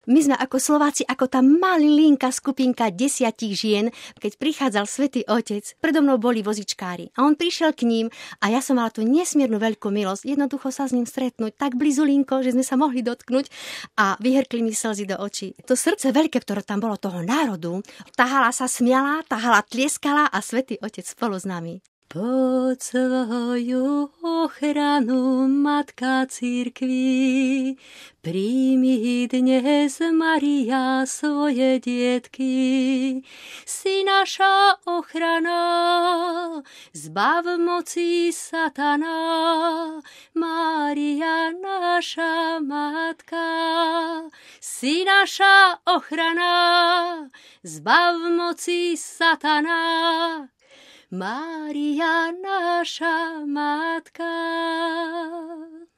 My sme ako Slováci, ako tá malilinká skupinka 10 žien, keď prichádzal Svätý Otec, predo mnou boli vozičkári a on prišiel k ním a ja som mala tú nesmiernu veľkú milosť, jednoducho sa s ním stretnúť tak blizulinko, že sme sa mohli dotknúť a vyhrkli mi slzy do očí. To srdce veľké, ktoré tam bolo toho národu, tahala sa, smiala, tahala, tlieskala a Svätý Otec spolu s nami. Pod svoju ochranu, Matka cirkvi, príjmi dnes, Maria, svoje dietky. Si naša ochrana, zbav moci satana, Mária, naša matka. Si naša ochrana, zbav moci satana, Mária, naša matka.